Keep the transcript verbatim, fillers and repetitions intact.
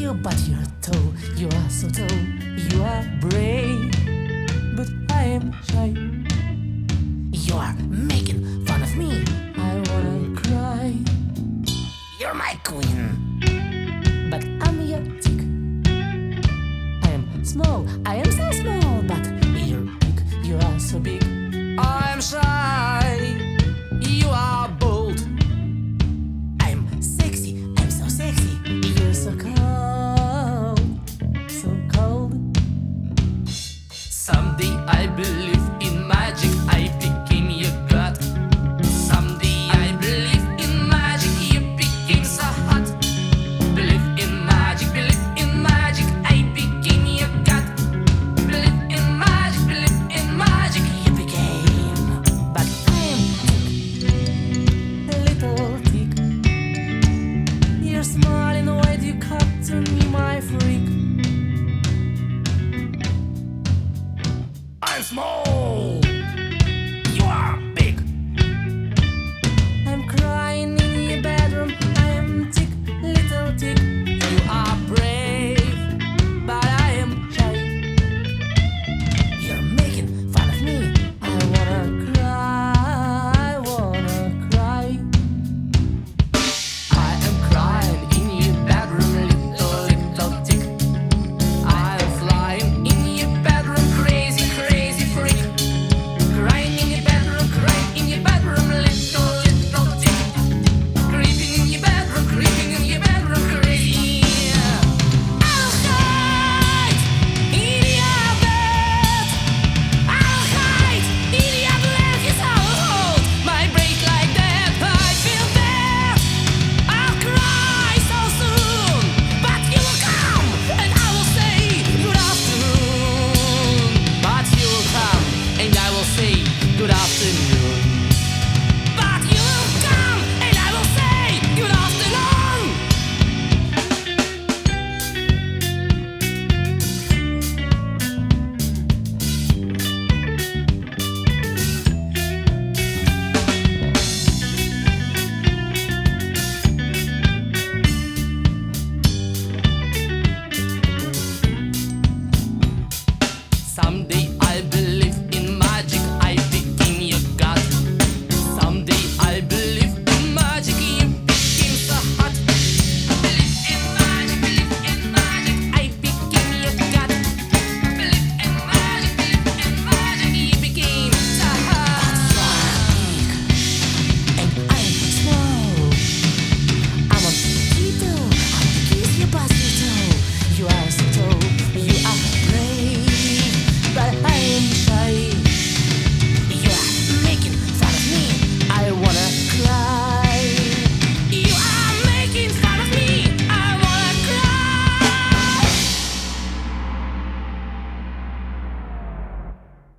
you, but you're tall. You are so tall. You are brave, but I am shy. You are making fun of me. I wanna cry. You're my queen, but I'm your tick. I am small. I am so small, but you're big. You are so big. I am shy. You are bold. I'm sexy. I'm so sexy. You're so cold. So cold. Someday I believe in magic. I became your god. Someday I believe in magic. You became so hot. Believe in magic. Believe in magic. I became your god. Believe in magic. Believe in magic. You became. But I am a little tick. You're smiling. Why do you cut to me, my freak? I'm small.